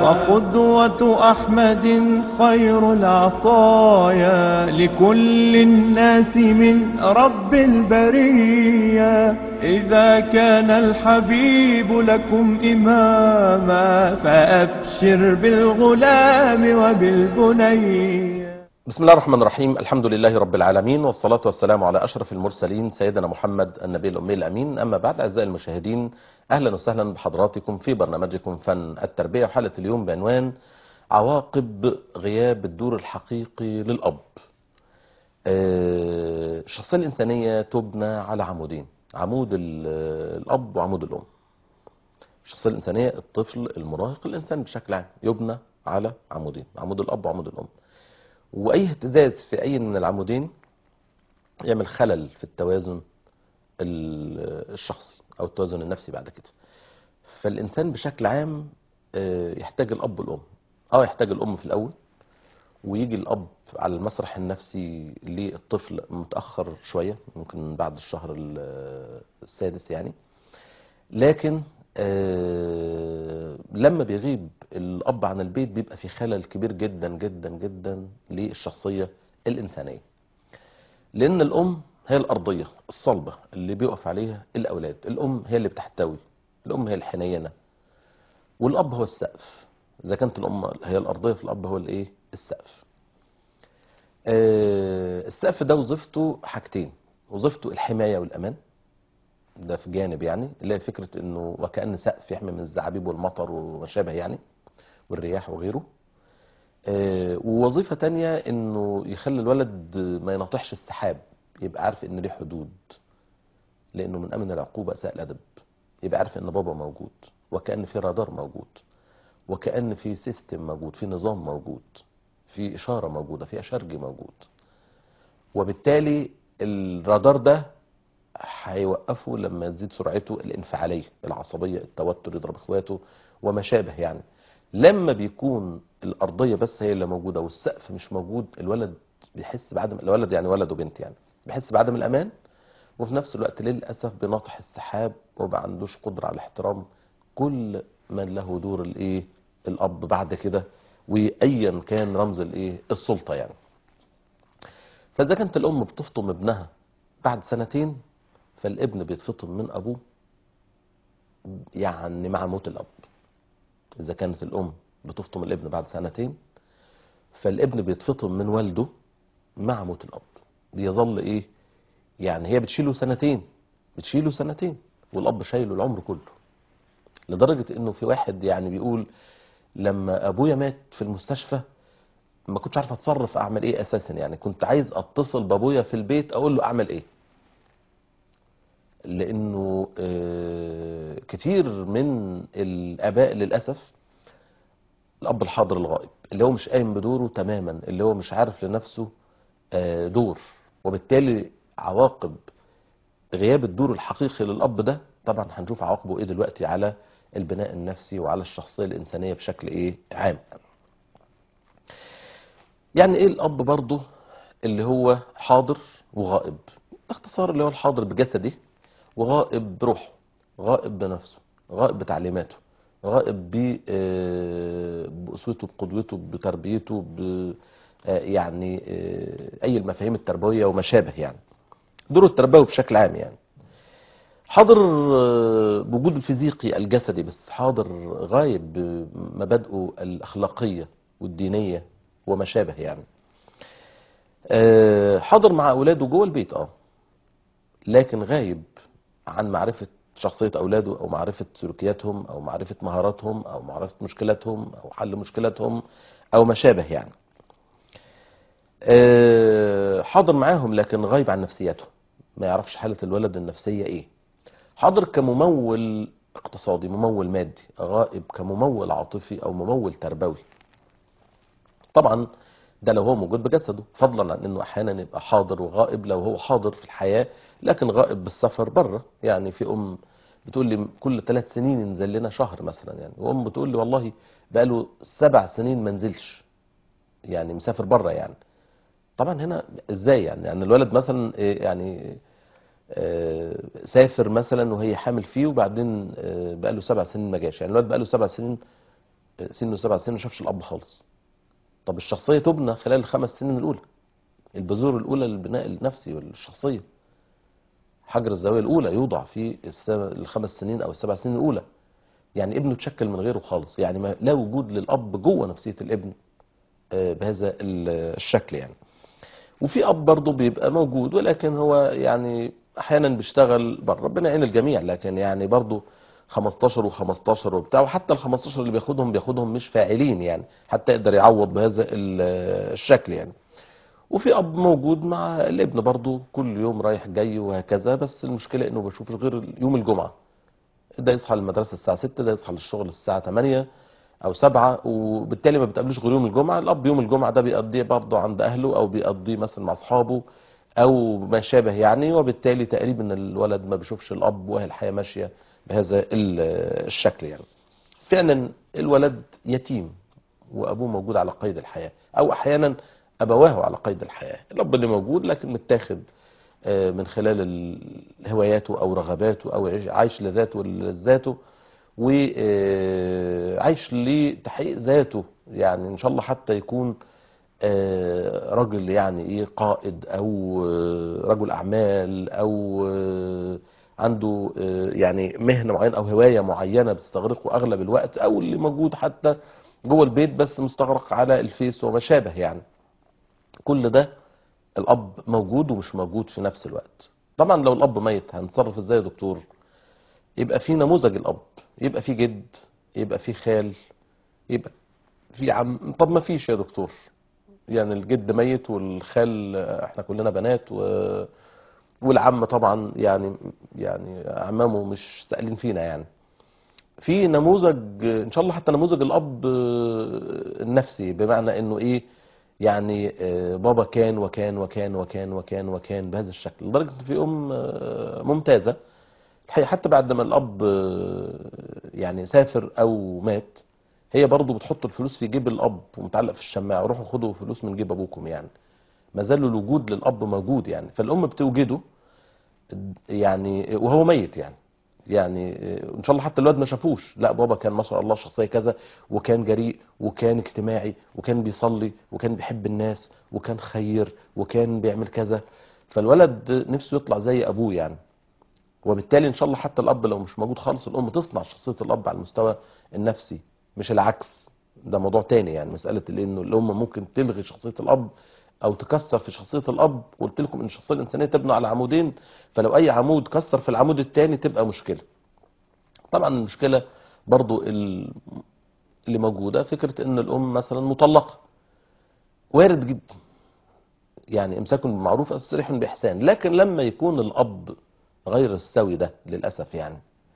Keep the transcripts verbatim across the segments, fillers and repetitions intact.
وقدوة أحمد خير العطايا لكل الناس من رب البرية. إذا كان الحبيب لكم إماما فأبشر بالغلام وبالبني. بسم الله الرحمن الرحيم. الحمد لله رب العالمين، والصلاة والسلام على أشرف المرسلين سيدنا محمد النبي الأمي الأمين. أما بعد، أعزائي المشاهدين، أهلا وسهلا بحضراتكم في برنامجكم فن التربية، وحلقة اليوم بعنوان عواقب غياب الدور الحقيقي للأب. الشخصية الإنسانية تبنى على عمودين، عمود الأب وعمود الأم. الشخصية الإنسانية، الطفل، المراهق، الإنسان بشكل عام، يبنى على عمودين، عمود الأب وعمود الأم. واي اهتزاز في اي من العمودين يعمل خلل في التوازن الشخصي او التوازن النفسي بعد كده. فالانسان بشكل عام يحتاج الاب والام. اه يحتاج الام في الاول، ويجي الاب على المسرح النفسي للطفل متاخر شويه، ممكن بعد الشهر السادس يعني. لكن آه لما بيغيب الأب عن البيت بيبقى في خلل كبير جدا جدا جدا للشخصية الإنسانية، لأن الأم هي الأرضية الصلبة اللي بيقف عليها الأولاد. الأم هي اللي بتحتوي، الأم هي الحنينة، والأب هو السقف. إذا كانت الأم هي الأرضية، فالأب هو الإيه؟ السقف. آه السقف ده وظيفته حاجتين: وظيفته الحماية والأمان، ده في جانب يعني، اللي هي فكرة انه وكأن سقف يحمي من الزعابيب والمطر وما شابه يعني، والرياح وغيره. آه ووظيفة تانية انه يخلي الولد ما يناطحش السحاب، يبقى عارف ان ليه حدود، لانه من امن العقوبة اساء الادب. يبقى عارف ان بابا موجود، وكأن في رادار موجود، وكأن في سيستم موجود، في نظام موجود، في اشارة موجودة، في اشارجي موجود. وبالتالي الرادار ده هيوقفه لما تزيد سرعته الانفعالية، العصبية، التوتر، يضرب اخواته وما شابه يعني. لما بيكون الأرضية بس هي اللي موجودة والسقف مش موجود، الولد بيحس بعدم، الولد يعني ولد وبنت يعني، بيحس بعدم الأمان، وفي نفس الوقت للأسف بيناطح السحاب وما عندوش قدرة على احترام كل من له دور الايه؟ الأب بعد كده، وأيا كان رمز الايه؟ السلطة يعني. فإذا كانت الأم بتفطم ابنها بعد سنتين، فالابن بيتفطم من أبوه يعني مع موت الأب. إذا كانت الأم بتفطم الابن بعد سنتين، فالابن بيتفطم من والده مع موت الأب. بيظل إيه؟ يعني هي بتشيله سنتين، بتشيله سنتين والأب شايله العمر كله. لدرجة إنه في واحد يعني بيقول: لما أبويا مات في المستشفى ما كنتش عارف أتصرف أعمل إيه أساسا، يعني كنت عايز أتصل بأبويا في البيت أقول له أعمل إيه، لأنه كتير من الآباء للأسف الأب الحاضر الغائب، اللي هو مش قايم بدوره تماما، اللي هو مش عارف لنفسه دور. وبالتالي عواقب غياب الدور الحقيقي للأب ده، طبعا هنشوف عواقبه إيه دلوقتي على البناء النفسي وعلى الشخصية الإنسانية بشكل إيه؟ عام. يعني إيه الأب برضه اللي هو حاضر وغائب؟ باختصار اللي هو الحاضر بجسده وغائب بروحه، غائب بنفسه، غائب بتعليماته، غائب بأسوته، بقدوته، بتربيته، ب يعني أي المفاهيم التربوية وما شابه يعني، دوره التربوي بشكل عام يعني. حاضر بوجود الفيزيقي الجسدي بس، حاضر غايب بمبادئه الأخلاقية والدينية وما شابه يعني. حاضر مع أولاده جوه البيت اه لكن غايب عن معرفة شخصية أولاده، أو معرفة سلوكياتهم، أو معرفة مهاراتهم، أو معرفة مشكلاتهم، أو حل مشكلاتهم، أو ما شابه يعني. حاضر معاهم لكن غايب عن نفسياتهم، ما يعرفش حالة الولد النفسية إيه. حاضر كممول اقتصادي، ممول مادي، غائب كممول عاطفي أو ممول تربوي. طبعا ده لو هو موجود بجسده، فضلا عن انه احيانا يبقى حاضر وغائب لو هو حاضر في الحياة لكن غائب بالسفر بره. يعني في ام بتقول لي كل ثلاث سنين ينزل لنا شهر مثلا يعني، وام بتقول لي والله بقاله سبع سنين ما نزلش، يعني مسافر بره يعني. طبعا هنا ازاي يعني؟ يعني الولد مثلا يعني سافر مثلا وهي حامل فيه، وبعدين بقاله سبع سنين ما جاش، يعني الولد بقاله سبع سنين سنه سبع سنين ما شافش الاب خالص. طب الشخصيه تبنى خلال الخمس سنين الاولى، البذور الاولى للبناء النفسي والشخصيه. حجر الزاويه الاولى يوضع في الخمس سنين او السبع سنين الاولى. يعني ابنه تشكل من غيره خالص، يعني ما لا وجود للاب جوه نفسيه الابن بهذا الشكل يعني. وفي اب برضه بيبقى موجود ولكن هو يعني احيانا بيشتغل بره، ربنا يعين الجميع، لكن يعني برضه خمستاشر وخمستاشر وبتاع، وحتى ال خمستاشر اللي بياخدهم بياخدهم مش فاعلين يعني، حتى يقدر يعوض بهذا الشكل يعني. وفي اب موجود مع الابن برضه كل يوم رايح جاي وهكذا، بس المشكله انه ما بيشوفش غير يوم الجمعه. ده يصحى للمدرسه الساعه ستة، ده يصحى للشغل الساعه تمانية او سبعة، وبالتالي ما بتقابلوش غير يوم الجمعه. الاب يوم الجمعه ده بيقضيه برضه عند اهله او بيقضيه مثلا مع اصحابه او ما شابه يعني، وبالتالي تقريبا الولد ما بيشوفش الاب، وهي الحياه ماشيه بهذا الشكل يعني. فعلا الولد يتيم وابوه موجود على قيد الحياه، او احيانا ابواه على قيد الحياه. الاب اللي موجود لكن متاخد من خلال هواياته او رغباته او عايش لذاته ولذاته، وعايش لتحقيق ذاته يعني. ان شاء الله حتى يكون رجل يعني ايه قائد او رجل اعمال او عنده يعني مهنه معينه او هوايه معينه بتستغرقه اغلب الوقت، او اللي موجود حتى جوه البيت بس مستغرق على الفيس وما شابه يعني. كل ده الاب موجود ومش موجود في نفس الوقت. طبعا لو الاب ميت هنتصرف ازاي يا دكتور؟ يبقى في نموذج الاب، يبقى في جد، يبقى في خال، يبقى في عم. طب ما فيش يا دكتور، يعني الجد ميت والخال احنا كلنا بنات و... والعم طبعا يعني يعني عمامه مش سائلين فينا يعني. في نموذج ان شاء الله حتى نموذج الاب النفسي، بمعنى انه ايه يعني بابا كان وكان وكان وكان وكان وكان بهذا الشكل، لدرجه ان في ام ممتازه الحقيقه حتى بعد ما الاب يعني سافر او مات، هي برضه بتحط الفلوس في جيب الاب ومتعلق في الشماعه، روحوا خدوا فلوس من جيب ابوكم يعني. ما زال الوجود للاب موجود يعني. فالام بتوجده يعني وهو ميت يعني. يعني ان شاء الله حتى الواد ما شافوش، لا بابا كان ما شاء الله شخصيه كذا، وكان جريء وكان اجتماعي وكان بيصلي وكان بيحب الناس وكان خير وكان بيعمل كذا. فالولد نفسه يطلع زي ابوه يعني. وبالتالي ان شاء الله حتى الاب لو مش موجود خالص، الام تصنع شخصيه الاب على المستوى النفسي مش العكس. ده موضوع تاني يعني، مساله انه الام ممكن تلغي شخصيه الاب او تكسر في شخصيه الاب. قلت لكم ان الشخصيه الانسانيه تبنى على عمودين، فلو اي عمود كسر في العمود الثاني تبقى مشكله. طبعا المشكله برضو اللي موجوده فكره ان الام مثلا مطلقه، وارد جدا يعني امساك بالمعروف او تسريح باحسان. لكن لما يكون الاب غير السوي ده للاسف يعني،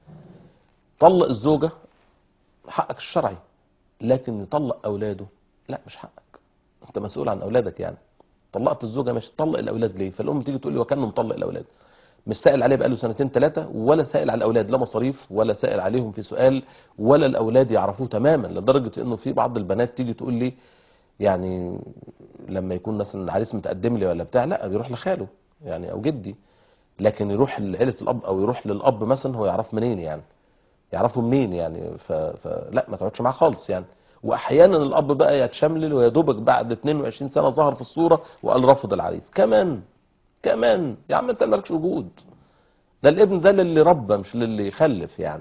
طلق الزوجه حقك الشرعي، لكن يطلق اولاده لا، مش حقك، انت مسؤول عن اولادك يعني. طلقت الزوجه مش تطلق الاولاد ليه؟ فالام تيجي تقول لي وكانه مطلق الاولاد، مش سائل عليه بقاله سنتين ثلاثه، ولا سائل على الاولاد، لا مصاريف ولا سائل عليهم في سؤال، ولا الاولاد يعرفوه تماما. لدرجه انه في بعض البنات تيجي تقول لي يعني لما يكون مثلا العريس متقدم لي ولا بتاع، لا بيروح لخاله يعني او جدي، لكن يروح لعيله الاب او يروح للاب مثلا هو يعرف منين يعني؟ يعرفوا منين يعني؟ ف... فلا ما تقعدش معاه خالص يعني. واحيانا الاب بقى يتشملل ويا دوبك بعد اتنين وعشرين سنه ظهر في الصوره وقال رفض العريس كمان. كمان يا عم انت مالكش وجود، ده الابن ده للي ربى مش للي يخلف يعني.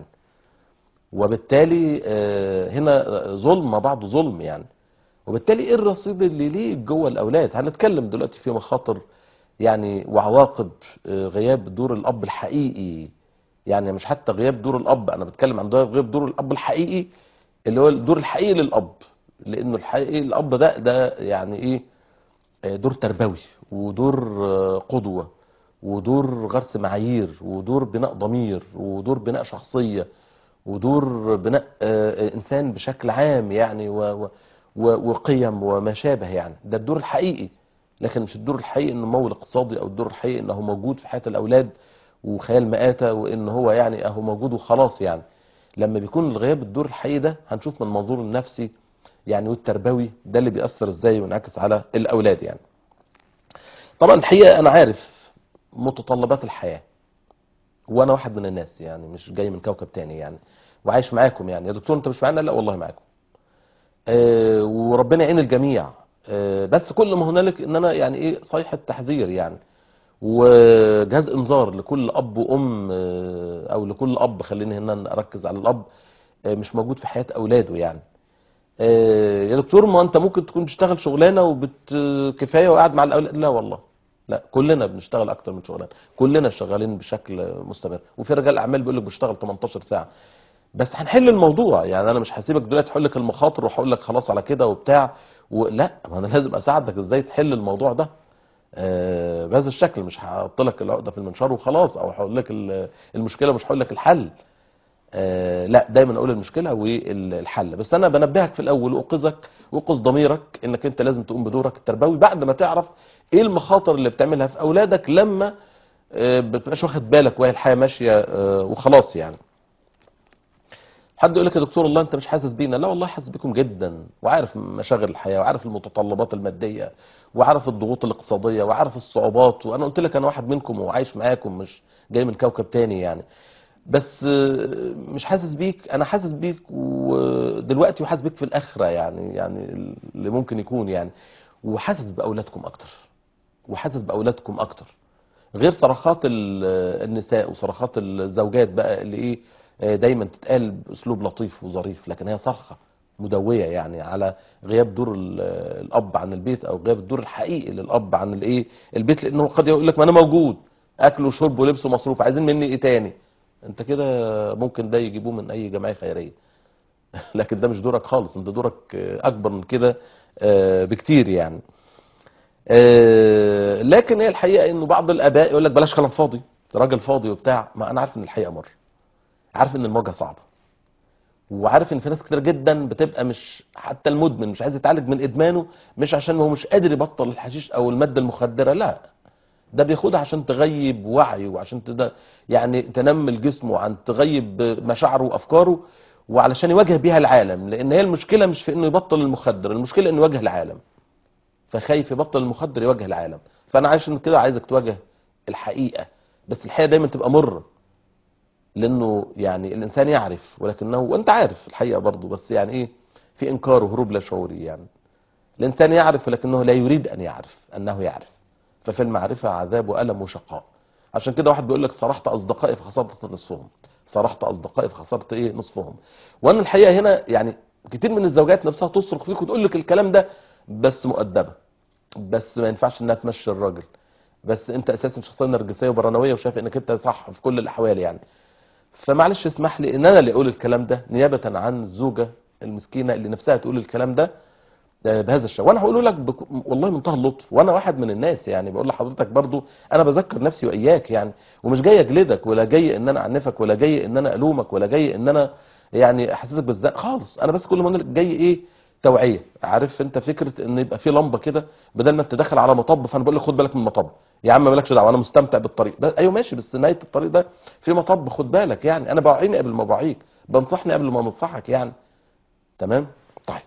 وبالتالي هنا ظلم بعض ظلم يعني. وبالتالي ايه الرصيد اللي ليه جوه الاولاد؟ هنتكلم دلوقتي في مخاطر يعني وعواقب غياب دور الاب الحقيقي يعني. مش حتى غياب دور الاب، انا بتكلم عن غياب دور الاب الحقيقي اللي هو الدور الحقيقي للاب. لانه الحقيقي الاب ده ده يعني ايه؟ دور تربوي ودور قدوه ودور غرس معايير ودور بناء ضمير ودور بناء شخصيه ودور بناء انسان بشكل عام يعني، و وقيم وما شابه يعني. ده الدور الحقيقي، لكن مش الدور الحقيقي انه مول اقتصادي، او الدور الحقيقي انه موجود في حياه الاولاد وخيال مآتة وان هو يعني اهو موجود وخلاص يعني. لما بيكون الغياب الدور الحقيقي ده هنشوف من المنظور النفسي يعني والتربوي ده اللي بيأثر ازاي وينعكس على الاولاد يعني. طبعا الحقيقه انا عارف متطلبات الحياه، وانا واحد من الناس يعني، مش جاي من كوكب تاني يعني، وعايش معاكم يعني. يا دكتور انت مش معانا؟ لا والله معاكم. آه، وربنا يعين الجميع. آه، بس كل ما هنالك ان انا يعني ايه صيحة تحذير يعني، وجهاز انذار لكل اب وام، آه، او لكل اب، خليني هنا اركز على الاب، آه، مش موجود في حياة اولاده يعني. آه، يا دكتور ما انت ممكن تكون بتشتغل شغلانه وبت كفايه وقاعد مع الاولاد. لا والله، لا، كلنا بنشتغل اكتر من شغلانه، كلنا شغالين بشكل مستمر، وفي رجال اعمال بيقول لك بيشتغل تمنتاشر ساعه. بس هنحل الموضوع يعني، انا مش هسيبك دلوقتي احل لك المخاطر وهقول لك خلاص على كده وبتاع، ولا ما انا لازم اساعدك ازاي تحل الموضوع ده آه، بهذا الشكل. مش هحط لك العقده في المنشار وخلاص، او هقول لك ال- المشكله، مش هقول لك الحل. آه، لا، دايما اقول المشكله والحل. بس انا بنبهك في الاول واوقظك واوقظ ضميرك انك انت لازم تقوم بدورك التربوي بعد ما تعرف ايه المخاطر اللي بتعملها في اولادك لما آه، بتبقاش واخد بالك وهي الحياه ماشيه آه، وخلاص يعني. حد يقول لك يا دكتور والله انت مش حاسس بينا. لا والله حاسس بيكم جدا، وعارف مشاغل الحياه، وعارف المتطلبات الماديه، وعارف الضغوط الاقتصاديه، وعارف الصعوبات، وانا قلت لك انا واحد منكم وعايش معاكم، مش جاي من كوكب تاني يعني. بس آه، مش حاسس بيك، انا حاسس بيك ودلوقتي، وحاسس بيك في الاخره يعني، يعني اللي ممكن يكون يعني، وحاسس باولادكم اكتر، وحاسس باولادكم اكتر، غير صرخات ال- النساء وصرخات الزوجات بقى اللي ايه آه، دايما تتقال باسلوب لطيف وظريف، لكن هي صرخه مدويه يعني على غياب دور ال- الاب عن البيت، او غياب الدور الحقيقي للاب عن الايه البيت، لانه قد يقول لك ما انا موجود، اكل وشرب ولبس ومصروف، عايزين مني ايه تاني؟ انت كده ممكن ده يجيبوه من اي جمعيه خيريه لكن ده مش دورك خالص، انت دورك آه، اكبر من كده آه، بكتير يعني. آه، لكن هي الحقيقه انه بعض الاباء يقول لك بلاش كلام فاضي، ده راجل فاضي وبتاع. ما انا عارف ان الحقيقه مر، عارف ان المواجهه صعبه، وعارف ان في ناس كتير جدا بتبقى مش حتى المدمن مش عايز يتعالج من ادمانه، مش عشان هو مش قادر يبطل الحشيش او الماده المخدره، لا، ده بياخدها عشان تغيب وعيه، وعشان تد... يعني تنمل جسمه، عن تغيب مشاعره وافكاره، وعلشان يواجه بيها العالم. لان هي المشكله مش في انه يبطل المخدر، المشكله انه يواجه العالم، فخايف يبطل المخدر يواجه العالم. فانا عشان كده عايزك تواجه الحقيقه، بس الحقيقه دايما تبقى مره، لانه يعني الانسان يعرف ولكنه، وانت عارف الحقيقه برضه، بس يعني ايه، في انكار وهروب لا شعوري يعني. الانسان يعرف ولكنه لا يريد ان يعرف انه يعرف، ففي المعرفه عذاب والم وشقاء. عشان كده واحد بيقول لك صرحت اصدقائي فخسرت نصفهم، صرحت اصدقائي فخسرت ايه نصفهم. وانا الحقيقه هنا يعني كتير من الزوجات نفسها تصرخ فيك وتقول لك الكلام ده، بس مؤدبه، بس ما ينفعش انها تمشي الراجل، بس انت اساسا شخصيه نرجسيه وبرانويه وشايف انك انت صح في كل الاحوال يعني. فمعلش اسمح لي ان انا اللي اقول الكلام ده نيابه عن الزوجه المسكينه اللي نفسها تقول الكلام ده آه، بهذا الشيء. وانا هقوله لك بك... والله منتهى اللطف، وانا واحد من الناس يعني، بقول لحضرتك برضو انا بذكر نفسي واياك يعني، ومش جاي اجلدك، ولا جاي ان انا اعنفك، ولا جاي ان انا الومك، ولا جاي ان انا يعني احسسك بالذنب خالص. انا بس كل ما أقول لك جاي ايه توعيه. عارف انت فكره ان يبقى في لمبه كده، بدل ما انت داخل على مطب، فانا بقول لك خد بالك من المطب. يا عم مالكش دعوه، انا مستمتع بالطريق ده، ايوه ماشي، بس نهايه الطريق ده في مطب، خد بالك يعني. انا بعيني قبل ما بعيك، بنصحني قبل ما بنصحك يعني. تمام. طيب،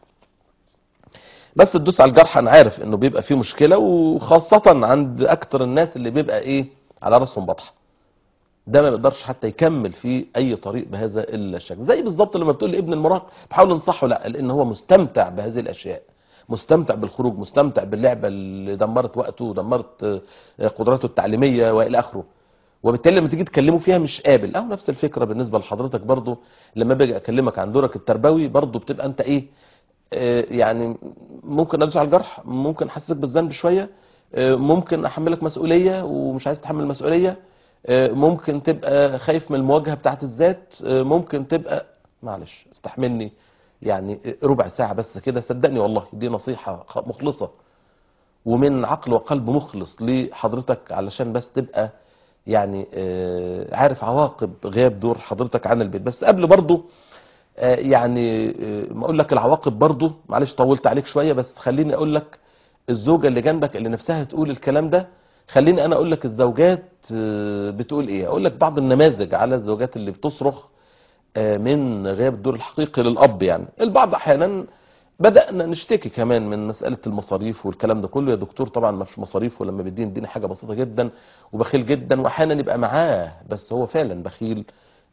بس تدوس على الجرح، انا عارف انه بيبقى فيه مشكله، وخاصه عند اكتر الناس اللي بيبقى ايه على راسهم بطحه، ده ما بيقدرش حتى يكمل في اي طريق بهذا الشكل. زي بالظبط لما بتقول لابن المراهق بحاول انصحه، لا، لان هو مستمتع بهذه الاشياء، مستمتع بالخروج، مستمتع باللعبه اللي دمرت وقته ودمرت آه، قدراته التعليميه والى اخره، وبالتالي لما تيجي تكلمه فيها مش قابل. اهو نفس الفكره بالنسبه لحضرتك برضو، لما باجي اكلمك عن دورك التربوي برضو بتبقى انت ايه آه، يعني ممكن ادوس على الجرح، ممكن احسسك بالذنب شويه، آه، ممكن احملك مسؤوليه ومش عايز تحمل مسؤوليه، آه، ممكن تبقى خايف من المواجهه بتاعت الذات، آه، ممكن تبقى معلش استحملني يعني ربع ساعه بس كده، صدقني والله دي نصيحه خ- مخلصه ومن عقل وقلب مخلص لحضرتك، علشان بس تبقى يعني آه، عارف عواقب غياب دور حضرتك عن البيت. بس قبل برضو آه، يعني آه، ما اقول لك العواقب برضو، معلش طولت عليك شوية، بس خليني اقول لك الزوجة اللي جنبك اللي نفسها تقول الكلام ده، خليني انا اقول لك الزوجات آه، بتقول ايه. اقول لك بعض النماذج على الزوجات اللي بتصرخ آه، من غياب الدور الحقيقي للاب يعني. البعض احيانا بدأنا نشتكي كمان من مسألة المصاريف والكلام ده كله. يا دكتور طبعا ما فيش مصاريف، ولما بيديني يديني حاجة بسيطة جدا وبخيل جدا، واحيانا يبقى معاه بس هو فعلا بخيل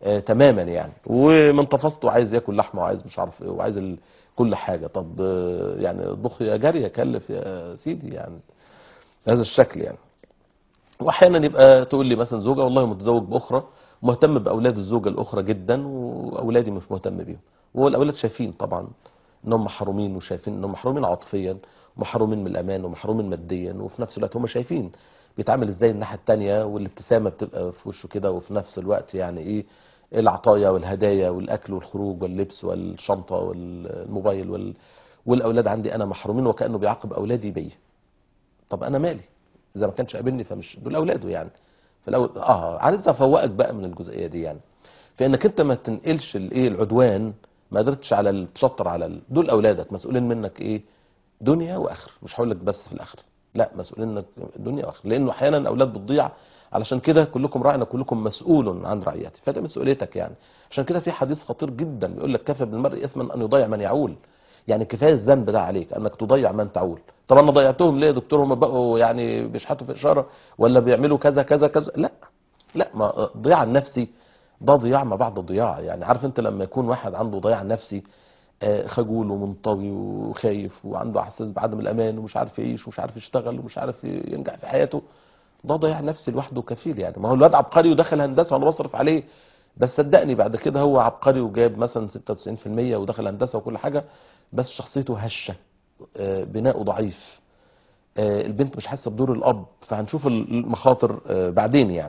آه تماما يعني، ومن تفاصته عايز ياكل لحمه وعايز مش عارف ايه وعايز ال... كل حاجه. طب آه يعني اطبخ يا جاريه، كلف يا سيدي يعني بهذا الشكل يعني. واحيانا يبقى تقول لي مثلا زوجه والله متزوج باخرى، مهتم باولاد الزوجه الاخرى جدا واولادي مش مهتم بيهم، والاولاد شايفين طبعا انهم محرومين، وشايفين انهم محرومين عاطفيا ومحرومين من الامان ومحرومين ماديا، وفي نفس الوقت هم شايفين بيتعامل ازاي الناحيه الثانيه، والابتسامه بتبقى في وشه كده، وفي نفس الوقت يعني ايه العطايا والهدايا والاكل والخروج واللبس والشنطه والموبايل وال... والاولاد عندي انا محرومين، وكانه بيعاقب اولادي بيا. طب انا مالي؟ اذا ما كانش قابلني فمش دول اولاده يعني. في الاول اه عايز افوقك بقى من الجزئيه دي يعني، فانك انت ما تنقلش الايه العدوان، ما قدرتش على التشطر على ال... دول اولادك مسؤولين منك ايه دنيا واخره، مش هقول لك بس في الاخره، لا مسؤولين منك دنيا واخره، لانه احيانا الاولاد بتضيع. علشان كده كلكم راعنا كلكم مسؤول عن رعيته، فده مسؤوليتك يعني. عشان كده في حديث خطير جدا بيقول لك كفى بالمرء اثما ان يضيع من يعول، يعني كفايه الذنب ده عليك انك تضيع من تعول. طب انا ضيعتهم ليه يا دكتور؟ هم بقوا يعني بيشحتوا في اشاره ولا بيعملوا كذا كذا كذا؟ لا لا، ما ضياع النفسي ده ضياع ما بعد ضياع يعني. عارف انت لما يكون واحد عنده ضياع نفسي، آه، خجول ومنطوي وخايف وعنده احساس بعدم الامان ومش عارف يعيش ومش عارف يشتغل ومش عارف ينجح في حياته، ده ضياع نفسي لوحده كفيل يعني. ما هو الواد عبقري ودخل هندسه وانا بصرف عليه، بس صدقني بعد كده هو عبقري وجاب مثلا ستة وتسعين في المية ودخل هندسه وكل حاجه، بس شخصيته هشه، آه، بناؤه ضعيف، آه، البنت مش حاسه بدور الاب، فهنشوف المخاطر آه، بعدين يعني.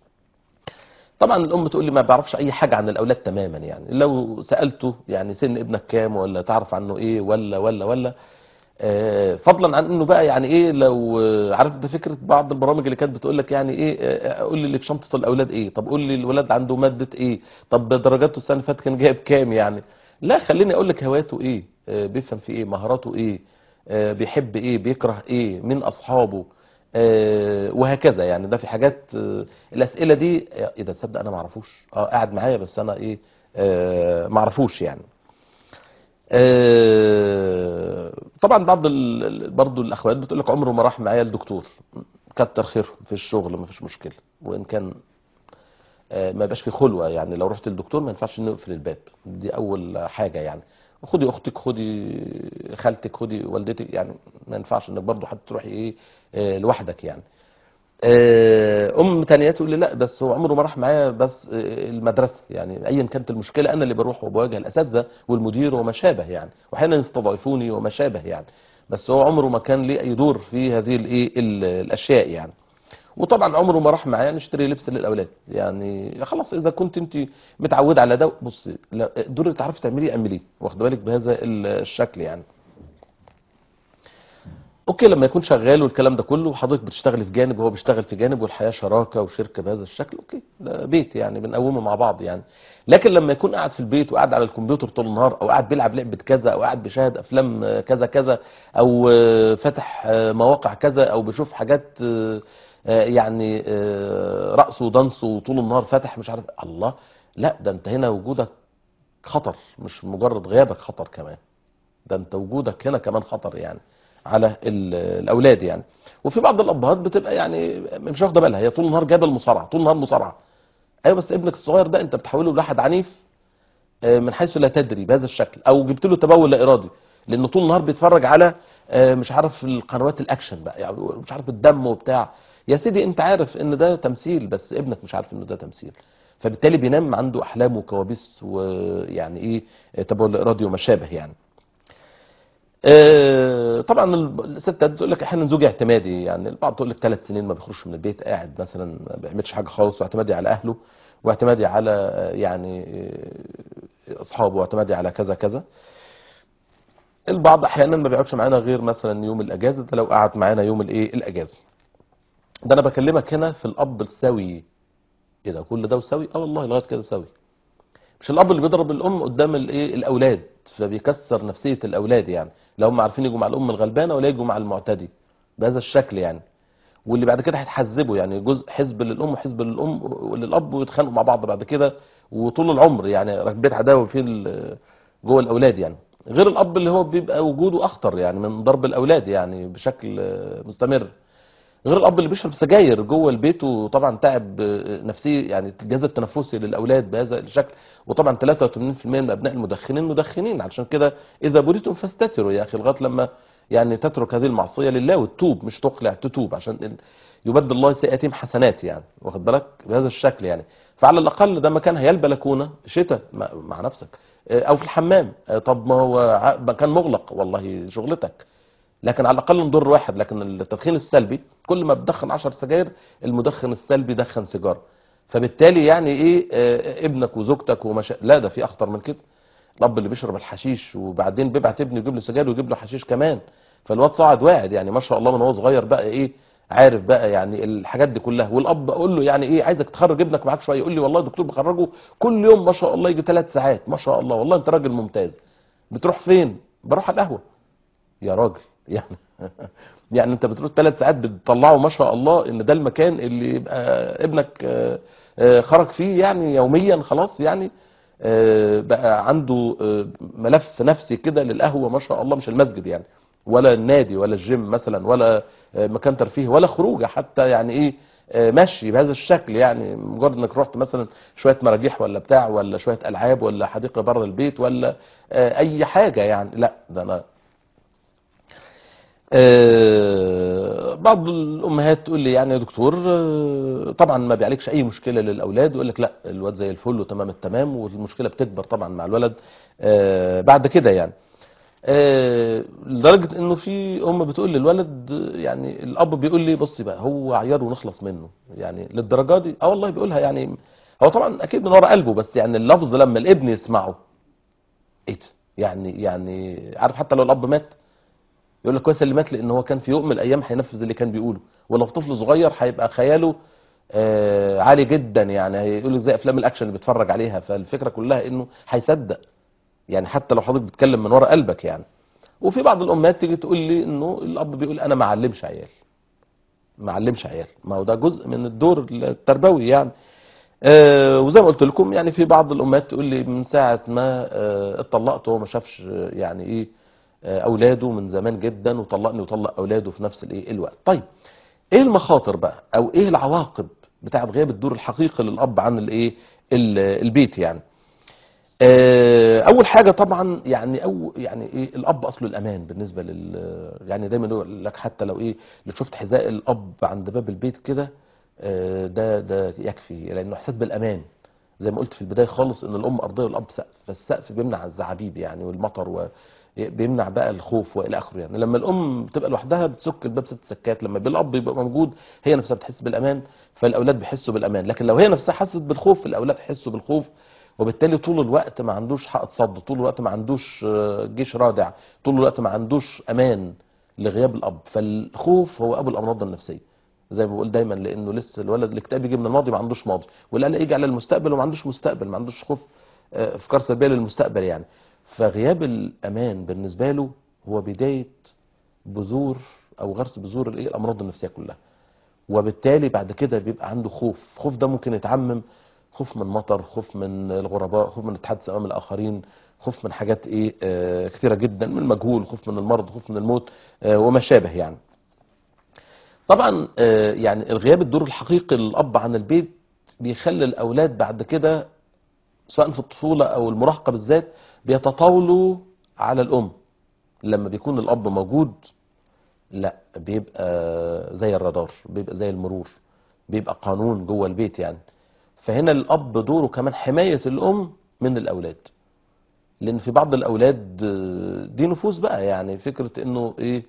طبعا الام تقول لي ما بعرفش اي حاجه عن الاولاد تماما يعني، لو سالته يعني سن ابنك كام ولا تعرف عنه ايه ولا ولا ولا آه، فضلا عن انه بقى يعني ايه، لو آه، عارف ده فكره بعض البرامج اللي كانت بتقول لك يعني ايه آه، قول لي اللي في شنطه الاولاد ايه، طب قول لي الولاد عنده ماده ايه، طب درجاته السنه اللي فاتت كان جايب كام يعني. لا خليني اقول لك هواياته ايه، آه، بيفهم في ايه، مهاراته ايه، آه، بيحب ايه، بيكره ايه، من اصحابه، آه، وهكذا يعني. ده في حاجات آه، الاسئله دي آه، ايه ده تصدق انا ما اعرفوش، اه قاعد معايا بس انا ايه آه، ما اعرفوش يعني. آه، طبعا بعض ال- ال- برضو الاخوات بتقول لك عمره ما راح معايا الدكتور، كتر خيرهم في الشغل ما فيش مشكله، وان كان آه، ما يبقاش في خلوه يعني. لو رحت للدكتور ما ينفعش نقفل الباب، دي اول حاجه يعني. خدي اختك، خدي خالتك، خدي والدتك يعني، ما ينفعش انك برضو حتى تروحي ايه آه، لوحدك يعني. آه، ام تانية تقول لي لا بس هو عمره ما راح معايا بس آه، المدرسه يعني، ايا كانت المشكله انا اللي بروح وبواجه الاساتذه والمدير وما شابه يعني، واحيانا يستضيفوني وما شابه يعني، بس هو عمره ما كان ليه اي دور في هذه الايه ال- الاشياء يعني. وطبعا عمره ما راح معايا نشتري لبس للاولاد يعني، خلاص اذا كنت انت متعود على ده بصي، لا، الدور اللي تعرفي تعمليه اعمليه، واخد بالك بهذا الشكل يعني. اوكي لما يكون شغال والكلام ده كله، وحضرتك بتشتغلي في جانب وهو بيشتغل في جانب، والحياه شراكه وشركه بهذا الشكل، اوكي ده بيت يعني بنقومه مع بعض يعني. لكن لما يكون قاعد في البيت وقاعد على الكمبيوتر طول النهار، او قاعد بيلعب لعبه كذا، او قاعد بيشاهد افلام آه، كذا كذا، او آه، فاتح آه، مواقع كذا، او بيشوف حاجات آه، آه، يعني آه، رقص ودانس وطول النهار فاتح مش عارف الله، لا ده انت هنا وجودك خطر، مش مجرد غيابك خطر كمان، ده انت وجودك هنا كمان خطر يعني على ال- الاولاد يعني. وفي بعض الابهات بتبقى يعني مش واخده بالها، هي طول النهار جايبه المصارعه، طول النهار مصارعه. ايوه بس ابنك الصغير ده انت بتحوله لواحد عنيف آه، من حيث لا تدري بهذا الشكل، او جبت له تبول لا ارادي، لانه طول النهار بيتفرج على آه، مش عارف القنوات الاكشن بقى يعني، مش عارف الدم وبتاع. يا سيدي انت عارف ان ده تمثيل، بس ابنك مش عارف ان ده تمثيل، فبالتالي بينام عنده احلام وكوابيس ويعني ايه آه، تبول لا ارادي وما شابه يعني. آه، طبعا الستات بتقول لك احيانا زوجي اعتمادي يعني، البعض تقول لك ثلاث سنين ما بيخرجش من البيت، قاعد مثلا ما بيعملش حاجه خالص، واعتمادي على اهله، واعتمادي على آه، يعني آه، اصحابه، واعتمادي على كذا كذا. البعض احيانا ما بيقعدش معانا غير مثلا يوم الاجازه، ده لو قعد معانا يوم الايه الاجازه. ده انا بكلمك هنا في الاب السوي، ايه ده كل ده وسوي؟ اه والله لغايه كده سوي. مش الاب اللي بيضرب الام قدام الايه الاولاد فبيكسر نفسيه الاولاد يعني، لا هم عارفين يجوا مع الام الغلبانه ولا يجوا مع المعتدي بهذا الشكل يعني. واللي بعد كده هيتحزبوا يعني، جزء حزب للام وحزب للام وللاب، ويتخانقوا مع بعض بعد كده وطول العمر يعني راكبين عداوه في ال- جوه الاولاد يعني. غير الاب اللي هو بيبقى وجوده اخطر يعني من ضرب الاولاد يعني بشكل مستمر. غير الاب اللي بيشرب سجاير جوه البيت وطبعا تعب نفسي، يعني الجهاز التنفسي للاولاد بهذا الشكل. وطبعا ثلاثة وثمانين بالمئة من ابناء المدخنين مدخنين، علشان كده اذا بليتم فاستتروا يا اخي، لغايه لما يعني تترك هذه المعصيه لله وتتوب، مش تقلع، تتوب، عشان يبدل الله سيئاتهم حسنات، يعني واخد بالك بهذا الشكل يعني. فعلى الاقل ده مكان هي البلكونه شتاء مع نفسك، او في الحمام. طب ما هو مكان مغلق، والله شغلتك، لكن على الاقل نضر واحد. لكن التدخين السلبي كل ما بتدخن عشر سجاير المدخن السلبي دخن سيجاره، فبالتالي يعني ايه آه ابنك وزوجتك ومشا... لا ده في اخطر من كده. الاب اللي بيشرب الحشيش وبعدين بيبعت ابنه يجيب له سجاير ويجيب له حشيش كمان، فالواد صاعد واعد يعني ما شاء الله من هو صغير بقى ايه عارف بقى يعني الحاجات دي كلها. والاب اقول له يعني ايه عايزك تخرج ابنك معاك شويه، يقول لي والله يا دكتور بخرجه كل يوم ما شاء الله يجي ثلاث ساعات، ما شاء الله والله انت راجل ممتاز. بتروح فين؟ بروح على القهوه. يا راجل يعني يعني انت بتروح ثلاث ساعات بتطلعه ما شاء الله ان ده المكان اللي يبقى ابنك خرج فيه يعني يوميا، خلاص يعني بقى عنده ملف نفسي كده للقهوه ما شاء الله، مش المسجد يعني ولا النادي ولا الجيم مثلا ولا مكان ترفيه ولا خروجه حتى، يعني ايه ماشي بهذا الشكل. يعني مجرد انك رحت مثلا شويه مراجيح ولا بتاع ولا شويه العاب ولا حديقه بره البيت ولا اي حاجه يعني، لا ده انا أه بعض الامهات تقول لي يعني يا دكتور أه طبعا ما بيعالجش اي مشكله للاولاد، ويقول لك لا الواد زي الفل وتمام التمام، والمشكله بتكبر طبعا مع الولد أه بعد كده يعني. أه لدرجه انه في ام بتقول للولد، يعني الاب بيقول لي بصي بقى هو عيار ونخلص منه، يعني للدرجه دي؟ اه والله بيقولها، يعني هو طبعا اكيد من ورا قلبه، بس يعني اللفظ لما الابن يسمعه ايه ده؟ يعني يعني عارف حتى لو الاب مات يقول لك كويس اللي مات، لان هو كان في يوم من الايام هينفذ اللي كان بيقوله. ولو طفل صغير هيبقى خياله آه عالي جدا، يعني هيقول لك زي افلام الاكشن اللي بيتفرج عليها. فالفكره كلها انه هيصدق، يعني حتى لو حضرتك بتتكلم من ورا قلبك يعني. وفي بعض الامهات تيجي تقول لي انه الاب بيقول انا ما علمش عيال، ما علمش عيال، ما هو ده جزء من الدور التربوي يعني. آه وزي ما قلت لكم يعني في بعض الامهات تقول لي من ساعه ما آه اتطلقت هو ما شافش يعني ايه اولاده من زمان جدا، وطلقني وطلق اولاده في نفس الايه الوقت. طيب ايه المخاطر بقى او ايه العواقب بتاعه غياب الدور الحقيقي للاب عن الايه البيت يعني؟ اول حاجه طبعا يعني او يعني ايه الاب اصله الامان بالنسبه لل، يعني دايما يقول لك حتى لو ايه لو شفت حذاء الاب عند باب البيت كده ده ده يكفي، لانه احساس بالامان. زي ما قلت في البدايه خالص ان الام ارضيه والاب سقف، فالسقف بيمنع الزعابيب يعني والمطر و بيمنع بقى الخوف والى اخره يعني. لما الام بتبقى لوحدها بتسك الباب ست سكات، لما الاب يبقى موجود هي نفسها بتحس بالامان، فالاولاد بيحسوا بالامان. لكن لو هي نفسها حست بالخوف الاولاد يحسوا بالخوف، وبالتالي طول الوقت ما عندوش حق صد، طول الوقت ما عندوش جيش رادع، طول الوقت ما عندوش امان لغياب الاب. فالخوف هو ابو الامراض النفسيه زي ما بقول دايما، لانه لسه الولد الاكتئاب يجي من الماضي ما عندوش ماضي، والقلق يجي على المستقبل وما عندوش مستقبل، ما عندوش خوف افكار سلبيه للمستقبل يعني. فغياب الامان بالنسبه له هو بدايه بذور او غرس بذور الايه الامراض النفسيه كلها. وبالتالي بعد كده بيبقى عنده خوف، خوف ده ممكن يتعمم خوف من مطر، خوف من الغرباء، خوف من التحدث امام الاخرين، خوف من حاجات ايه آه كتيره جدا، من المجهول، خوف من المرض، خوف من الموت آه وما شابه يعني. طبعا آه يعني الغياب الدور الحقيقي للاب عن البيت بيخلي الاولاد بعد كده سواء في الطفوله او المراهقه بالذات بيتطاولوا على الام. لما بيكون الاب موجود لا بيبقى زي الرادار، بيبقى زي المرور، بيبقى قانون جوه البيت يعني. فهنا الاب دوره كمان حمايه الام من الاولاد، لان في بعض الاولاد دي نفوس بقى، يعني فكره انه ايه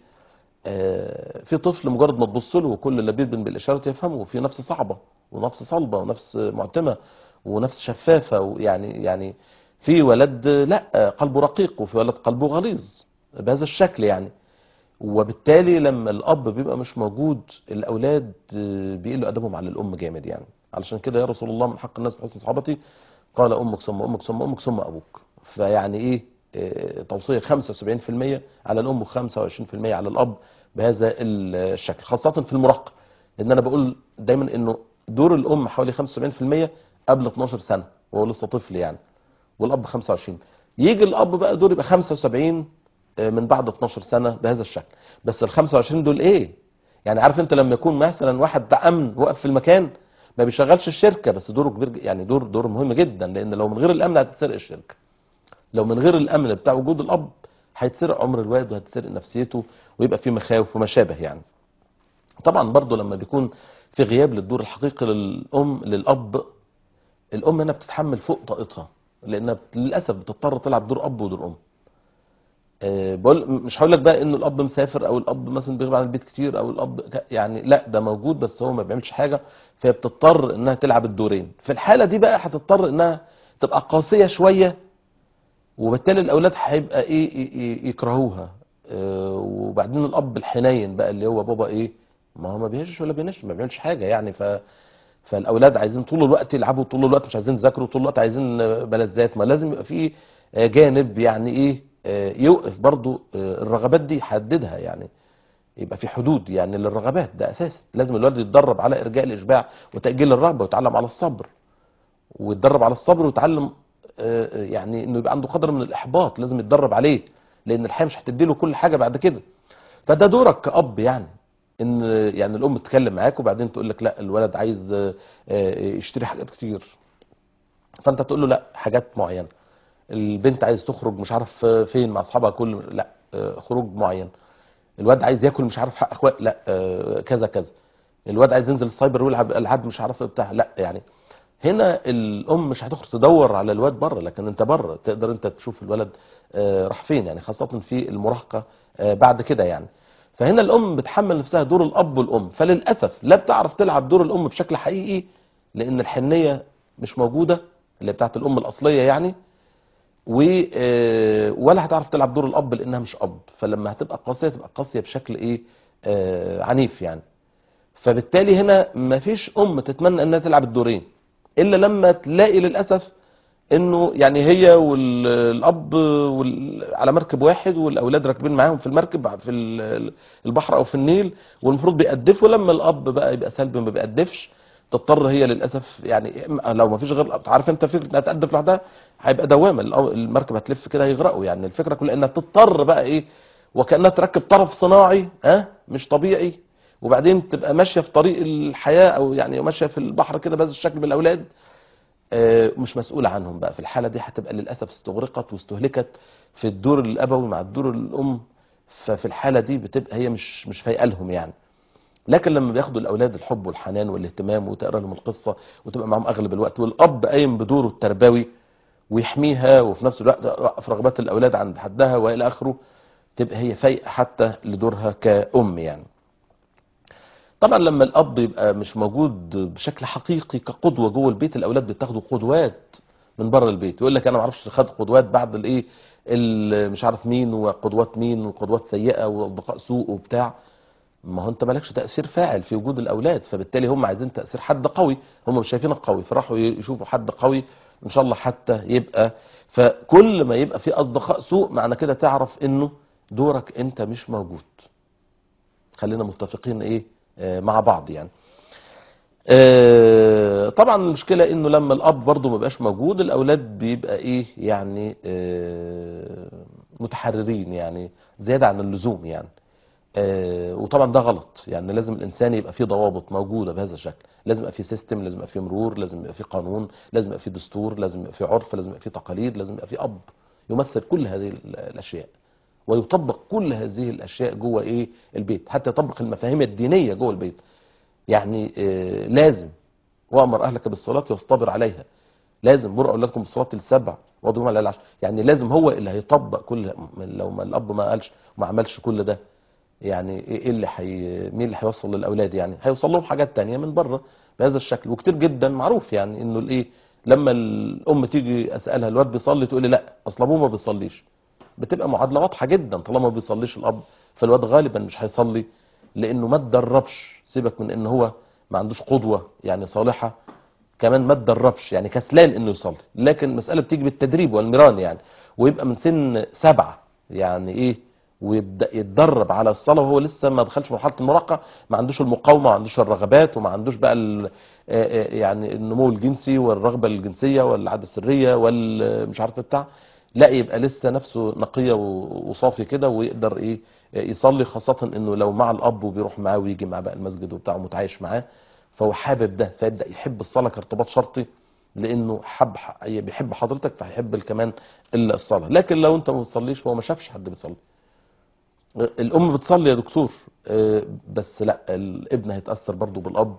آه في طفل مجرد ما تبص له وكل اللي بيدن بالاشاره يفهمه، وفي نفس صعبه ونفس صلبه ونفس معتمه ونفس شفافه، ويعني يعني في ولد لا قلبه رقيق، وفي ولد قلبه غليظ بهذا الشكل يعني. وبالتالي لما الاب بيبقى مش موجود الاولاد بيقلوا ادبهم على الام جامد يعني. علشان كده يا رسول الله من حق الناس بحسن صحابتي قال امك ثم امك ثم امك ثم ابوك. فيعني ايه اه توصيه خمسة وسبعين بالمئة على الام وخمسة وعشرين بالمئة على الاب بهذا الشكل، خاصه في المراهقه. لان انا بقول دايما انه دور الام حوالي خمسة وسبعين بالمئة قبل اتناشر سنه وهو لسه طفل يعني، والاب خمسة وعشرين. يجي الاب بقى دور يبقى خمسة وسبعين من بعد اتناشر سنه بهذا الشكل. بس ال خمسة وعشرين دول ايه يعني عارف انت لما يكون مثلا واحد بتاع امن واقف في المكان ما بيشغلش الشركه، بس دوره كبير، يعني دور دور مهم جدا، لان لو من غير الامن هتتسرق الشركه. لو من غير الامن بتاع وجود الاب هيتسرق عمر الواد وهتتسرق نفسيته ويبقى في مخاوف وما شابه يعني. طبعا برضو لما بيكون في غياب للدور الحقيقي للام للاب، الام هنا بتتحمل فوق طاقتها، لانها للاسف بتضطر تلعب دور اب ودور ام. أه بقول مش هقول لك بقى انه الاب مسافر او الاب مثلا بيغيب عن البيت كتير او الاب يعني لا، ده موجود بس هو ما بيعملش حاجه، فهي بتضطر انها تلعب الدورين. في الحاله دي بقى هتضطر انها تبقى قاسيه شويه، وبالتالي الاولاد هيبقى ايه يكرهوها. أه وبعدين الاب الحنين بقى اللي هو بابا ايه، ما هو ما بيهشش ولا بينش، ما بيعملش حاجه يعني. ف فالاولاد عايزين طول الوقت يلعبوا، طول الوقت مش عايزين يذاكروا، طول الوقت عايزين ملذات. ما لازم يبقى فيه جانب يعني ايه يوقف برضو الرغبات دي، يحددها يعني، يبقى في حدود يعني للرغبات. ده اساسي، لازم الولد يتدرب على ارجاء الاشباع وتاجيل الرغبه، ويتعلم على الصبر، ويتدرب على الصبر، ويتعلم يعني انه يبقى عنده قدر من الاحباط، لازم يتدرب عليه، لان الحياه مش هتديله كل حاجه بعد كده. فده دورك كأب يعني، ان يعني الام تتكلم معاك وبعدين تقول لك لا الولد عايز يشتري حاجات كتير، فانت تقول له لا حاجات معينه. البنت عايز تخرج مش عارف فين مع اصحابها، كل لا خروج معين. الواد عايز ياكل مش عارف حق اخوات، لا كذا كذا. الواد عايز ينزل السايبر ويلعب العاب مش عارف بتاع، لا يعني. هنا الام مش هتخرج تدور على الواد بره، لكن انت بره تقدر انت تشوف الولد راح فين يعني، خاصه في المراهقه بعد كده يعني. فهنا الام بتحمل نفسها دور الاب والام، فللاسف لا بتعرف تلعب دور الام بشكل حقيقي، لان الحنيه مش موجوده اللي بتاعت الام الاصليه يعني، ولا هتعرف تلعب دور الاب لانها مش اب. فلما هتبقى قاسيه تبقى قاسيه بشكل ايه آه عنيف يعني. فبالتالي هنا مفيش ام تتمنى انها تلعب الدورين، الا لما تلاقي للاسف انه يعني هي والاب على مركب واحد، والاولاد راكبين معاهم في المركب في البحر او في النيل، والمفروض بيقدفوا. لما الاب بقى يبقى سلبي ما بيقدفش، تضطر هي للاسف يعني، لو ما فيش غير عارف انت فكره انها تقدف لوحدها هيبقى دوامه، المركب هتلف كده هيغرقوا يعني. الفكره كلها انها تضطر بقى ايه، وكانها تركب طرف صناعي ها مش طبيعي، وبعدين تبقى ماشيه في طريق الحياه او يعني ماشيه في البحر كده بهذا الشكل بالاولاد، مش مسؤولة عنهم. بقى في الحالة دي هتبقى للأسف استغرقت واستهلكت في الدور الأبوي مع الدور الأم، ففي الحالة دي بتبقى هي مش مش فايقة لهم يعني. لكن لما بياخدوا الأولاد الحب والحنان والاهتمام وتقرا لهم القصة وتبقى معهم أغلب الوقت، والأب قايم بدوره التربوي ويحميها، وفي نفس الوقت يوقف رغبات الأولاد عند حدها وإلى آخره، تبقى هي فايقة حتى لدورها كأم يعني. طبعا لما الاب يبقى مش موجود بشكل حقيقي كقدوه جوه البيت، الاولاد بيتاخدوا قدوات من بره البيت. يقول لك انا ما اعرفش خد قدوات بعد الايه مش عارف مين، وقدوات مين، وقدوات سيئه واصدقاء سوء وبتاع. ما هو انت مالكش تاثير فاعل في وجود الاولاد، فبالتالي هم عايزين تاثير حد قوي، هم مش شايفينك قوي، فراحوا يشوفوا حد قوي ان شاء الله حتى يبقى. فكل ما يبقى في اصدقاء سوء معنى كده تعرف انه دورك انت مش موجود. خلينا متفقين ايه مع بعض يعني. آه طبعا المشكلة انه لما الاب برضو ما بقاش موجود، الاولاد بيبقى ايه يعني آه متحررين يعني زيادة عن اللزوم يعني. آه وطبعا ده غلط يعني. لازم الانسان يبقى فيه ضوابط موجودة بهذا الشكل، لازم يبقى فيه سيستم، لازم يبقى فيه مرور، لازم يبقى فيه قانون، لازم يبقى فيه دستور، لازم يبقى فيه عرف، لازم يبقى فيه تقاليد، لازم يبقى فيه اب يمثل كل هذه الاشياء، ويطبق كل هذه الاشياء جوه ايه البيت، حتى يطبق المفاهيم الدينيه جوه البيت يعني. آه لازم وامر اهلك بالصلاه واصطبر عليها، لازم مروا اولادكم بالصلاه السبع واضربوهم على العشر يعني. لازم هو اللي هيطبق كل، لو ما الاب ما قالش وما عملش كل ده يعني ايه اللي حي... مين اللي هيوصل للاولاد يعني؟ هيوصل لهم حاجات تانية من بره بهذا الشكل. وكتير جدا معروف يعني انه الايه لما الام تيجي اسالها الواد بيصلي، تقول لي لا اصل ابوه ما بيصليش. بتبقى معادله واضحه جدا، طالما ما بيصليش الاب فالواد غالبا مش هيصلي، لانه ما اتدربش. سيبك من ان هو ما عندوش قدوه يعني صالحه، كمان ما اتدربش يعني كسلان انه يصلي. لكن المساله بتيجي بالتدريب والمران يعني. ويبقى من سن سبعه يعني ايه، ويبدا يتدرب على الصلاه وهو لسه ما دخلش مرحله المراهقه، ما عندوش المقاومه، ما عندوش الرغبات، وما عندوش بقى يعني النمو الجنسي والرغبه الجنسيه والعاده السريه والمش عارف بتاع. لا يبقى لسه نفسه نقية وصافي كده ويقدر ايه يصلي، خاصة انه لو مع الاب وبيروح معاه ويجي مع بقى المسجد وبتاعه متعايش معاه، فهو حابب ده، فيبدأ يحب الصلاة كارتباط شرطي، لانه حب بيحب حضرتك فهيحب كمان الصلاة. لكن لو انت ما بتصليش فهو ما شافش حد بيصلي. الام بتصلي يا دكتور، بس لا الابن هيتأثر برضو بالاب،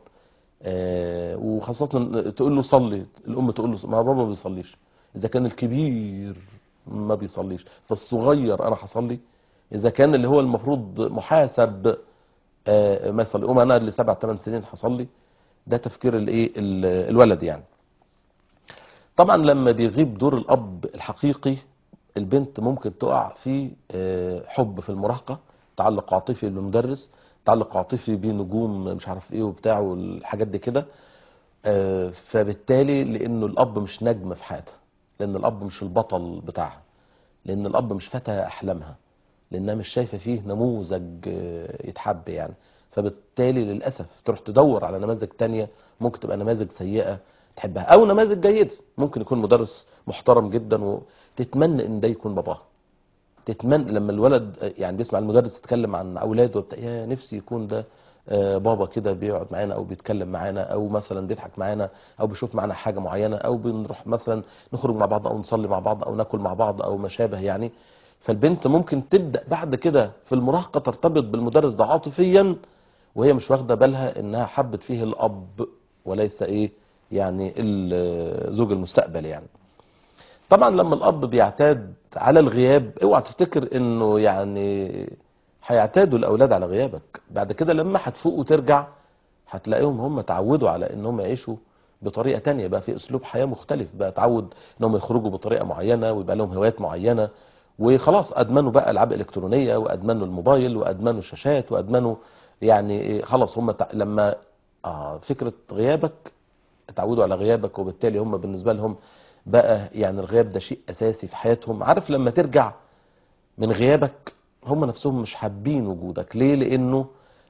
وخاصة تقول له صلي، الام تقول له ما بابا ما بيصليش. اذا كان الكبير ما بيصليش فالصغير انا هصلي؟ اذا كان اللي هو المفروض محاسب ما يصلي، ام انا اللي سبع ثمان سنين هصلي؟ ده تفكير الايه الولد يعني. طبعا لما بيغيب دور الاب الحقيقي، البنت ممكن تقع في حب في المراهقة، تعلق عاطفي بالمدرس، تعلق عاطفي بنجوم مش عارف ايه وبتاع والحاجات دي كده. فبالتالي لانه الاب مش نجم في حياتها، لان الاب مش البطل بتاعها، لان الاب مش فتى احلامها، لانها مش شايفه فيه نموذج يتحب يعني. فبالتالي للاسف تروح تدور على نماذج تانية، ممكن تبقى نماذج سيئه تحبها او نماذج جيده، ممكن يكون مدرس محترم جدا وتتمنى ان ده يكون باباها. تتمنى لما الولد يعني بيسمع المدرس يتكلم عن اولاده وبتاع، يا نفسي يكون ده بابا كده بيقعد معانا او بيتكلم معانا او مثلا بيضحك معانا او بيشوف معانا حاجه معينه او بنروح مثلا نخرج مع بعض او نصلي مع بعض او ناكل مع بعض او ما شابه يعني. فالبنت ممكن تبدا بعد كده في المراهقه ترتبط بالمدرس ده عاطفيا، وهي مش واخده بالها انها حبت فيه الاب وليس ايه يعني زوج المستقبل يعني. طبعا لما الاب بيعتاد على الغياب، اوعى تفتكر انه يعني هيعتادوا الاولاد على غيابك. بعد كده لما هتفوق وترجع هتلاقيهم هم تعودوا على انهم يعيشوا بطريقه تانية، بقى في اسلوب حياه مختلف، بقى تعود انهم يخرجوا بطريقه معينه ويبقى لهم هوايات معينه، وخلاص ادمنوا بقى العاب الكترونيه وادمنوا الموبايل وادمنوا الشاشات وادمنوا يعني خلاص هم تع... لما آه فكره غيابك اتعودوا على غيابك، وبالتالي هم بالنسبه لهم بقى يعني الغياب ده شيء اساسي في حياتهم. عارف لما ترجع من غيابك هم نفسهم مش حابين وجودك. ليه؟ لانه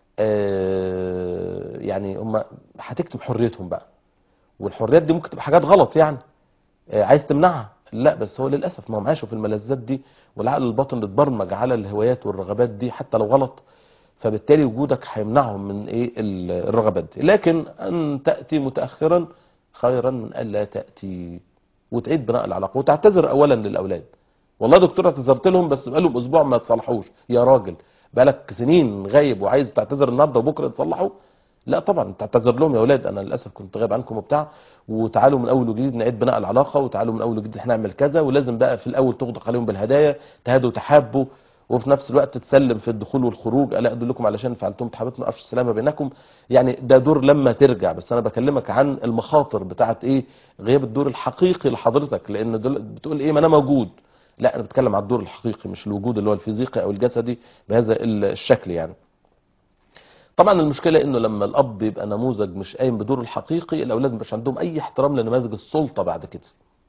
آه يعني هم هتكتم حريتهم بقى، والحريات دي ممكن تبقى حاجات غلط يعني آه عايز تمنعها، لا بس هو للاسف ما هم عاشوا في الملذات دي، والعقل الباطن اتبرمج على الهوايات والرغبات دي حتى لو غلط، فبالتالي وجودك هيمنعهم من ايه الرغبات دي. لكن ان تاتي متاخرا خيرا من الا تاتي، وتعيد بناء العلاقه وتعتذر اولا للاولاد. والله يا دكتور اعتذرت لهم بس بقالهم اسبوع ما تصلحوش. يا راجل بقالك سنين غايب وعايز تعتذر النهارده وبكره تصلحوا؟ لا طبعا تعتذر لهم، يا اولاد انا للاسف كنت غايب عنكم وبتاع، وتعالوا من اول وجديد نعيد بناء العلاقه، وتعالوا من اول وجديد احنا نعمل كذا، ولازم بقى في الاول تغدق عليهم بالهدايا تهادوا وتحابوا، وفي نفس الوقت تسلم في الدخول والخروج، الا ادلكم علشان فعلتم تحاببتم افشوا السلامه بينكم. يعني ده دور لما ترجع، بس انا بكلمك عن المخاطر بتاعت ايه غياب الدور الحقيقي لحضرتك، لان دول بتقول ايه ما انا موجود. لا انا بتكلم على الدور الحقيقي مش الوجود اللي هو الفيزيقي او الجسدي بهذا الشكل يعني. طبعا المشكله انه لما الاب بيبقى نموذج مش قايم بدوره الحقيقي، الاولاد مش عندهم اي احترام لنماذج السلطه بعد كده،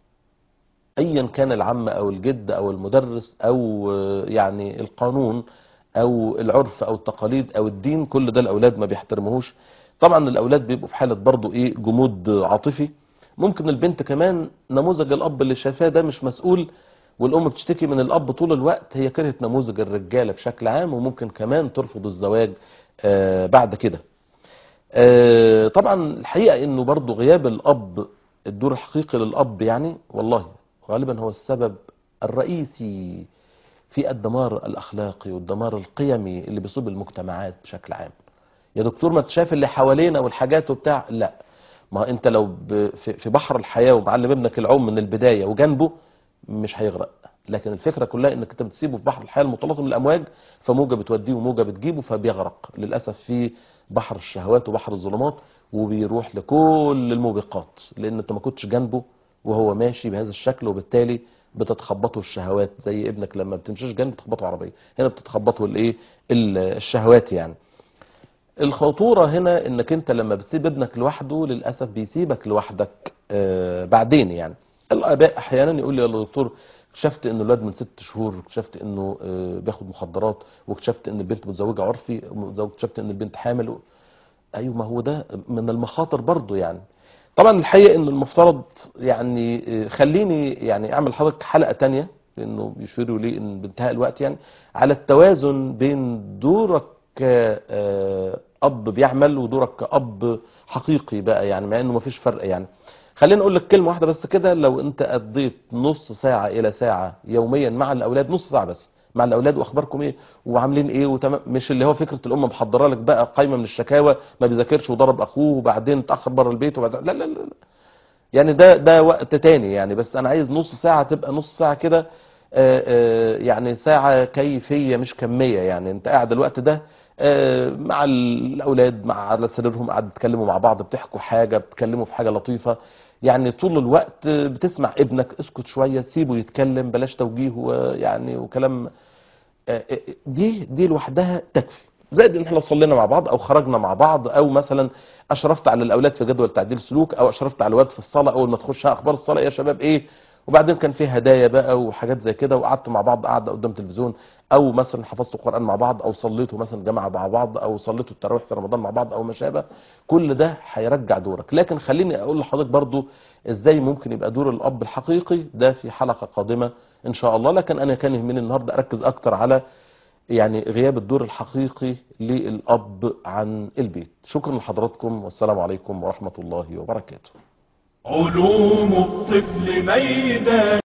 ايا كان العم او الجد او المدرس او يعني القانون او العرف او التقاليد او الدين، كل ده الاولاد ما بيحترموهوش. طبعا الاولاد بيبقوا في حاله برضو ايه جمود عاطفي. ممكن البنت كمان نموذج الاب اللي شايفاه ده مش مسؤول، والام بتشتكي من الاب طول الوقت، هي كرهت نموذج الرجاله بشكل عام، وممكن كمان ترفض الزواج آه بعد كده. آه طبعا الحقيقه انه برضو غياب الاب الدور الحقيقي للاب يعني والله غالبا هو السبب الرئيسي في الدمار الاخلاقي والدمار القيمي اللي بيصيب المجتمعات بشكل عام. يا دكتور ما تشاف اللي حوالينا والحاجات وبتاع، لا ما انت لو في بحر الحياه ومعلم ابنك العوم من البدايه وجنبه مش هيغرق، لكن الفكره كلها انك انت بتسيبه في بحر الحياه المختلط من الامواج، فموجه بتوديه وموجه بتجيبه فبيغرق للاسف في بحر الشهوات وبحر الظلمات، وبيروح لكل الموبقات لان انت ما كنتش جنبه وهو ماشي بهذا الشكل، وبالتالي بتتخبطه الشهوات زي ابنك لما بتمشيش جنب بتخبطه عربيه، هنا بتتخبطه الايه الشهوات يعني. الخطوره هنا انك انت لما بتسيب ابنك لوحده للاسف بيسيبك لوحدك آه بعدين يعني. الاباء احيانا يقول لي يا دكتور اكتشفت ان الولاد من ست شهور، اكتشفت انه آه بياخد مخدرات، واكتشفت ان البنت متزوجه عرفي، واكتشفت ان البنت حامل. ايوه ما هو ده من المخاطر برضو يعني. طبعا الحقيقه ان المفترض يعني خليني يعني اعمل حضرتك حلقه تانية لانه بيشيروا لي ان بانتهاء الوقت يعني، على التوازن بين دورك كأب بيعمل ودورك كأب حقيقي بقى، يعني مع انه مفيش فرق يعني. خليني اقول لك كلمه واحده بس كده، لو انت قضيت نص ساعه الى ساعه يوميا مع الاولاد، نص ساعه بس مع الاولاد، واخباركم ايه وعاملين ايه وتمام، مش اللي هو فكره الام محضره لك بقى قائمه من الشكاوى، ما بيذاكرش وضرب اخوه وبعدين اتاخر بره البيت وبعدين لا لا لا، يعني ده ده وقت تاني يعني. بس انا عايز نص ساعه تبقى نص ساعه كده، آه، آه، يعني ساعه كيفيه مش كميه. يعني انت قاعد الوقت ده آه، مع الاولاد، مع على سريرهم، قاعد بتتكلموا مع بعض، بتحكوا حاجه، بتتكلموا في حاجه لطيفه، يعني طول الوقت بتسمع ابنك، اسكت شويه، سيبه يتكلم، بلاش توجيه يعني وكلام. آه، آه، دي دي لوحدها تكفي. زائد ان احنا صلينا مع بعض او خرجنا مع بعض، او مثلا اشرفت على الاولاد في جدول تعديل سلوك، او اشرفت على الولاد في الصلاه، اول ما تخش ها اخبار الصلاه يا شباب ايه، وبعدين كان في هدايا بقى وحاجات زي كده، وقعدتوا مع بعض قعده قدام تلفزيون، او مثلا حفظتوا القران مع بعض، او صليتوا مثلا جماعه مع بعض، او صليتوا التراويح في رمضان مع بعض، او ما شابه. كل ده هيرجع دورك. لكن خليني اقول لحضرتك برضو ازاي ممكن يبقى دور الاب الحقيقي ده في حلقه قادمه ان شاء الله. لكن انا كان يهمني النهارده اركز اكتر على يعني غياب الدور الحقيقي للأب عن البيت. شكرا لحضراتكم، والسلام عليكم ورحمة الله وبركاته. علوم الطفل ميدان